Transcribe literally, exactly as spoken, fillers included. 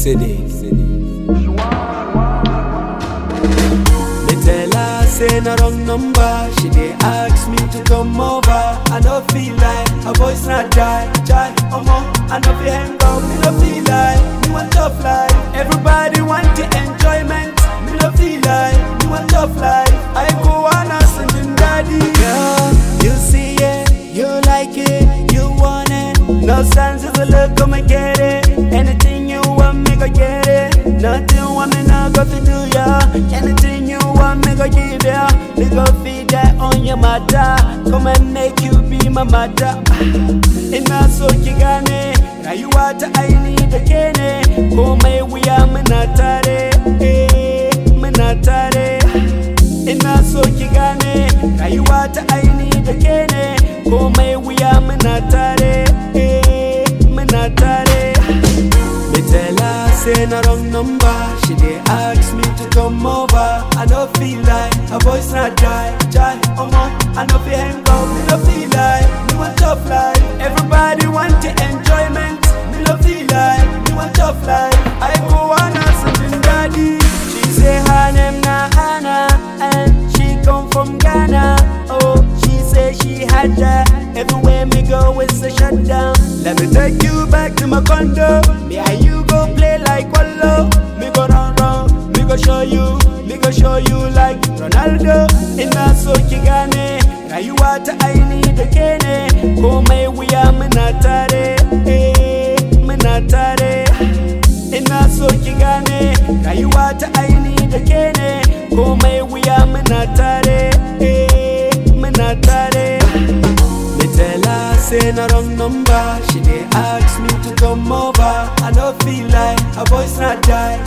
City. Me tell her say na wrong number. She dey ask me to come over. I no feel like her voice not dry, dry. Omo, I no feel hang out. Me no feel like me want tough life. Everybody want the enjoyment. Me no feel like me want tough life. I go on a singing daddy. Girl, you see it, you like it, you want it. No sense if you look, come and get it. Anything you want, me go get it. Nothing want me not go to do ya. Anything you want, me go give ya. Me go feed that on your mother. Come and make you be my mother. Ina so kigane, rayuwata I need a kene. Komai wuya muna tare, eh, muna tare. Ina so kigane, rayuwata I need a kene. Komai wuya muna tare, eh, muna tare. Me tell her say na wrong number. She dey ask me to come over. I no feel like her voice not dry, dry. Omo, I no feel hang out. Me no feel like me want tough life. Everybody want the enjoyment. Me no feel like me want tough life. I go on a something daddy. She say her name na Anna and she come from Ghana. Oh, she say she had that. Everywhere me go it's a shutdown. Let me take you back to my condo. Me and you go play like Wallo. Me go run run, me go show you, me go show you like Ronaldo. Ina so kigane, rayuwata I need a kene. Komai wuya muna tare, eh, muna tare. Ina so kigane, rayuwata I need a kene. Komai wuya muna tare, eh, muna tare. Me tell her say na wrong number. She dey ask me to come over. I no feel like her voice not dry,